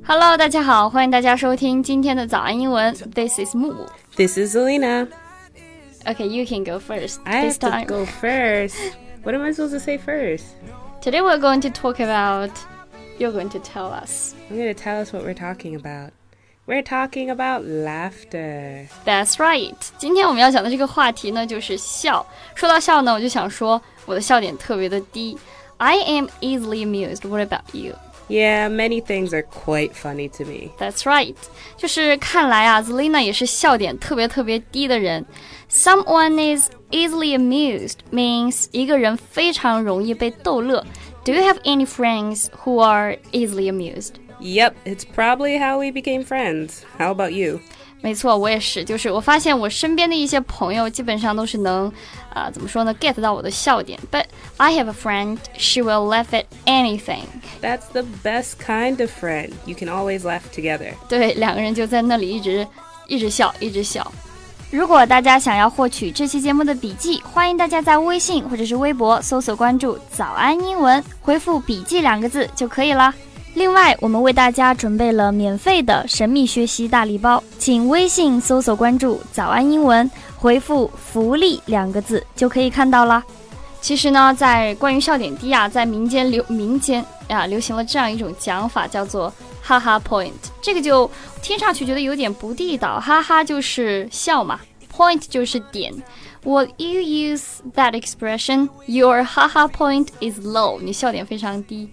Hello， 大家好，欢迎大家收听今天的早安英文。This is Mu. This is Zelina. Okay, you can go first. I this have time. to go first. What am I supposed to say first? Today we're going to talk about. You're going to tell us. I'm going to tell us what we're talking about. We're talking about laughter. That's right. 今天我们要讲的这个话题呢，就是笑。说到笑呢，我就想说我的笑点特别的低。I am easily amused. What about you?Yeah, many things are quite funny to me. That's right. 就是看来啊 Zelina 也是笑点特别特别低的人。Someone is easily amused means 一个人非常容易被逗乐。Do you have any friends who are easily amused? Yep, it's probably how we became friends. How about you? 没错，我也是，就是我发现我身边的一些朋友基本上都是能怎么说呢 get 到我的笑点。But I have a friend, she will laugh at anything. That's the best kind of friend. You can always laugh together. 对，两个人就在那里一直笑，一直笑。如果大家想要获取这期节目的笔记，欢迎大家在微信或者是微博搜索关注早安英文，回复笔记2个字就可以了。另外，我们为大家准备了免费的神秘学习大礼包，请微信搜索关注早安英文，回复福利2个字就可以看到啦。其实呢，在关于笑点低啊，在民间流行了这样一种讲法，叫做哈哈 point。这个就听上去觉得有点不地道，哈哈就是笑嘛 ，point 就是点。Would you use that expression? Your haha point is low. 你笑点非常低。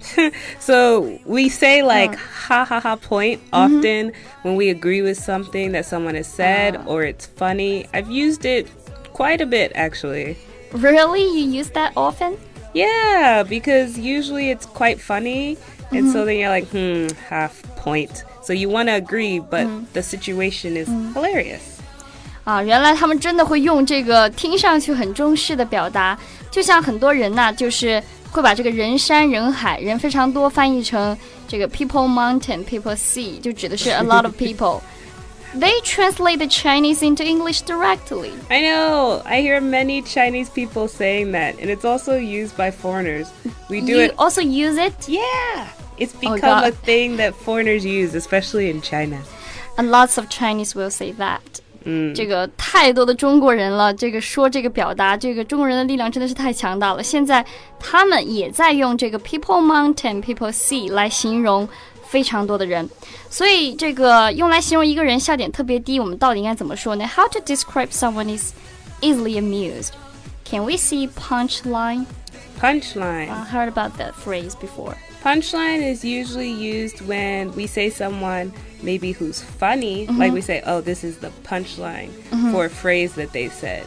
So we say like ha ha ha point often when we agree with something that someone has said or it's funny. I've used it quite a bit actually. Really? You use that often? Yeah, because usually it's quite funny and so then you're like, half point. So you want to agree, but the situation is hilarious. 原来他们真的会用这个听上去很中式的表达，就像很多人呐，就是会把这个人山人海人非常多翻译成这个 people mountain people sea， 就指的是 a lot of people. They translate the Chinese into English directly. I know. I hear many Chinese people saying that, and it's also used by foreigners. We do You it. also use it? Yeah. It's become a thing that foreigners use, especially in China. And lots of Chinese will say that. 这个太多的中国人了，这个说这个表达，这个中国人的力量真的是太强大了。现在他们也在用这个 people mountain people sea 来形容非常多的人，所以这个用来形容一个人笑点特别低，我们到底应该怎么说呢？ How to describe someone is easily amused? Can we see punchline? Punchline. I heard about that phrase before. Punchline is usually used when we say someone maybe who's funny, like we say, oh, this is the punchline for a phrase that they said.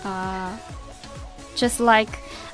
Just like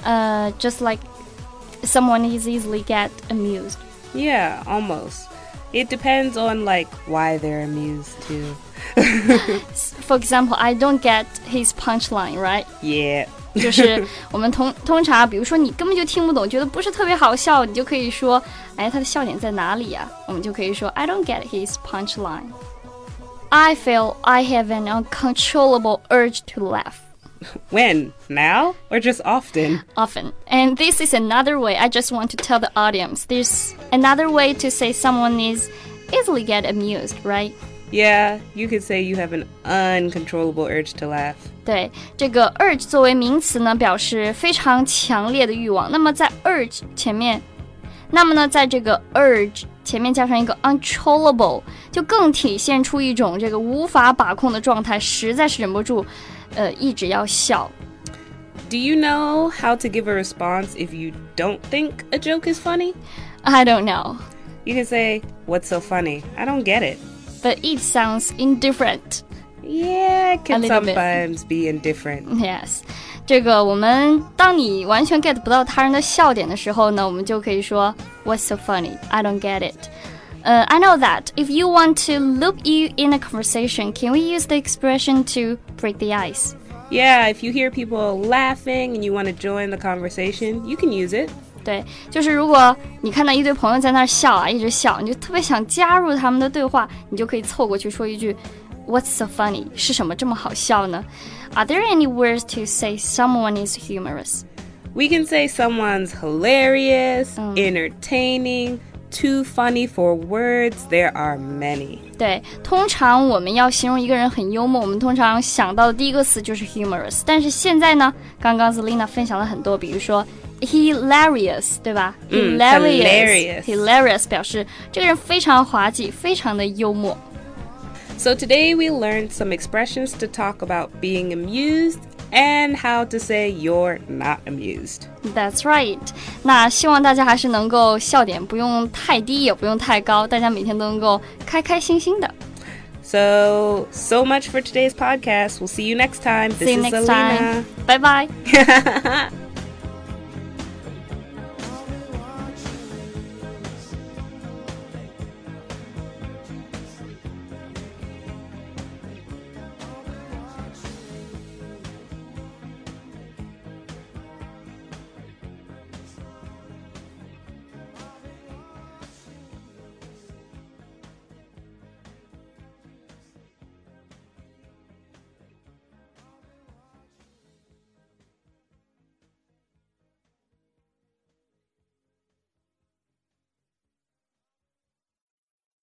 someone is easily get amused. Yeah, almost. It depends on like why they're amused too. For example, I don't get his punchline, right? Yeah. 就是我们通常比如说你根本就听不懂，觉得不是特别好笑，你就可以说，哎，他的笑点在哪里啊？我们就可以说 I don't get his punchline. I feel I have an uncontrollable urge to laugh. When? Now? Or just often? Often. And this is another way. I just want to tell the audience. There's another way to say someone is easily get amused, right? Yeah, you could say you have an uncontrollable urge to laugh. 对，这个 urge 作为名词呢，表示非常强烈的欲望。那么在 urge 前面，那么呢，在这个 urge 前面加上一个 uncontrollable， 就更体现出一种这个无法把控的状态，实在是忍不住，一直要笑。 Do you know how to give a response if you don't think a joke is funny? I don't know. You can say, what's so funny? I don't get it. But it sounds indifferent. Yeah, it can A little bit. sometimes be indifferent. Yes. 这个我们当你完全 get 不到他人的笑点的时候呢，我们就可以说 What's so funny? I don't get it. I know that. If you want to loop you in a conversation, can we use the expression to break the ice? Yeah, if you hear people laughing and you want to join the conversation, you can use it. 对，就是如果你看到一堆朋友在那儿笑啊，一直笑，你就特别想加入他们的对话，你就可以凑过去说一句 What's so funny? 是什么这么好笑呢？ Are there any words to say someone is humorous? We can say someone's hilarious, entertaining, too funny for words. There are many. 对，通常我们要形容一个人很幽默，我们通常想到的第一个词就是 humorous。但是现在呢，刚刚 Zelina 分享了很多，比如说 hilarious， 对吧？hilarious 表示这个人非常滑稽，非常的幽默。 So today we learned some expressions to talk about being amused and how to say you're not amused. That's right. 那希望大家还是能够笑点不用太低，也不用太高，大家每天都能够开开心心的。 So much for today's podcast. We'll see you next time. See you next time. Bye bye.